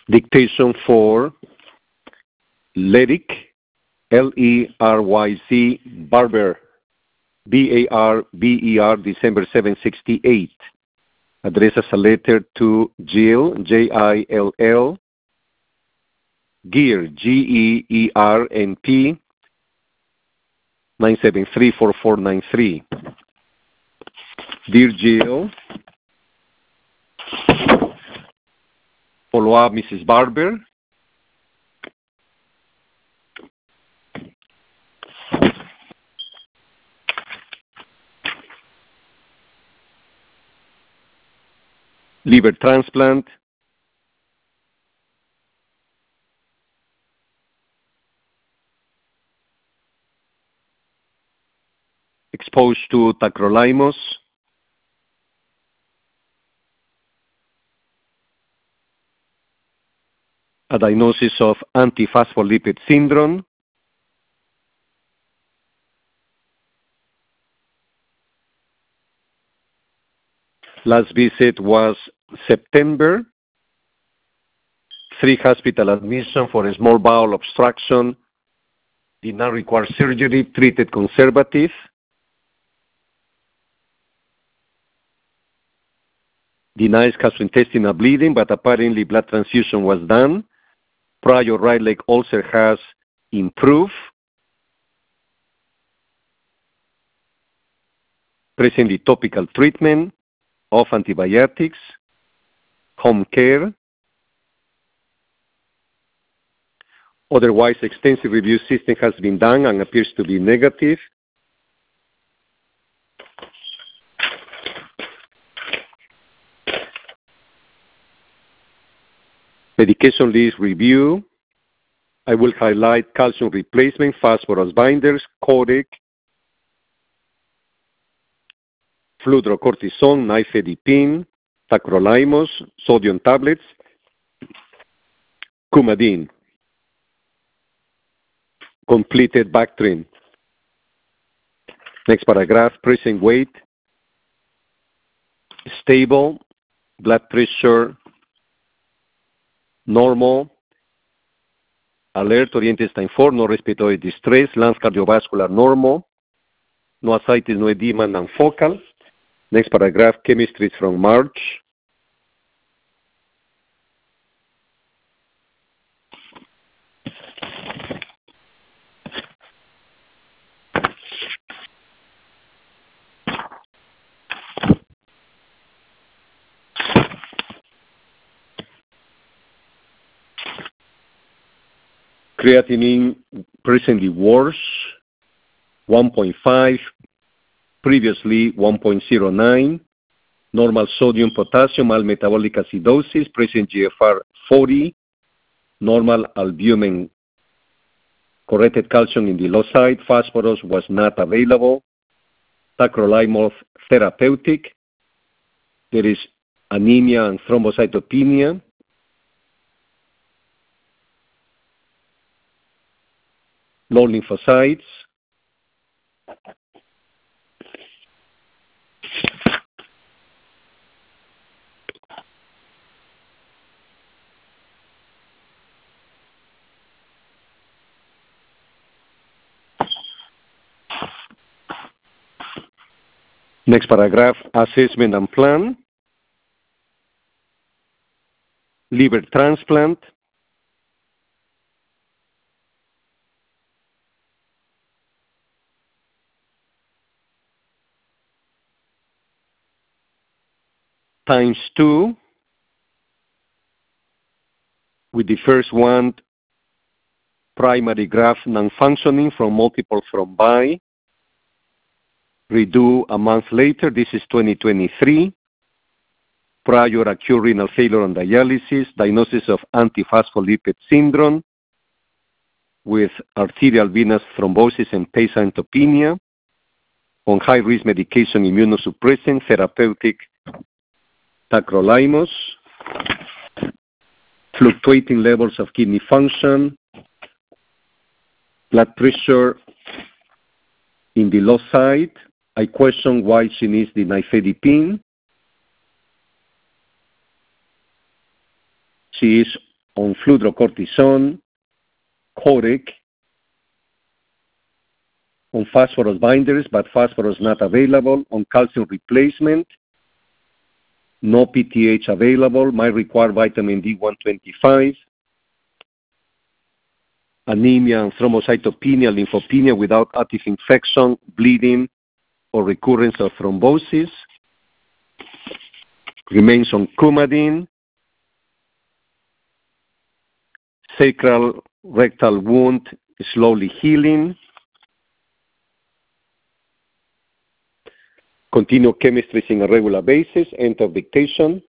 Dictation for Leryk, L-E-R-Y-C, Barber, B-A-R-B-E-R, December 768. Address as a letter to Jill, J-I-L-L, Geer, G-E-E-R-N-P, 973-4493. Dear Jill, follow up Mrs. Barber. Liver transplant. Exposed to tacrolimus. A diagnosis of antiphospholipid syndrome. Last visit was September. 3 hospital admission for a small bowel obstruction. Did not require surgery, treated conservative. Denies gastrointestinal bleeding, but apparently blood transfusion was done. Prior right leg ulcer has improved. Presently topical treatment of antibiotics, home care. Otherwise, extensive review system has been done and appears to be negative. Medication list review. I will highlight calcium replacement, phosphorus binders, Codec, fludrocortisone, nifedipine, tacrolimus, sodium tablets, Coumadin. Completed Bactrim. Next paragraph, present weight, stable, blood pressure, normal, alert, oriented time 4, no respiratory distress, lungs cardiovascular normal, no ascites, no edema, non-focal. Next paragraph, chemistry from March. Creatinine presently worse, 1.5, previously 1.09. Normal sodium, potassium, mild metabolic acidosis, present GFR 40. Normal albumin, corrected calcium in the low side. Phosphorus was not available. Tacrolimus therapeutic. There is anemia and thrombocytopenia. Low lymphocytes. Next paragraph, assessment and plan. Liver transplant. ×2, with the first one, primary graft non-functioning from multiple thrombi. Redo a month later, this is 2023. Prior acute renal failure and dialysis, diagnosis of antiphospholipid syndrome with arterial venous thrombosis and pancytopenia. On high-risk medication immunosuppressant, therapeutic tacrolimus, fluctuating levels of kidney function, blood pressure in the low side. I question why she needs the nifedipine. She is on fludrocortisone, Corec, on phosphorus binders, but phosphorus not available, on calcium replacement, no PTH available, might require vitamin D125, anemia and thrombocytopenia, lymphopenia without active infection, bleeding, or recurrence of thrombosis, remains on Coumadin, sacral rectal wound slowly healing, continue chemistries on a regular basis, end of dictation.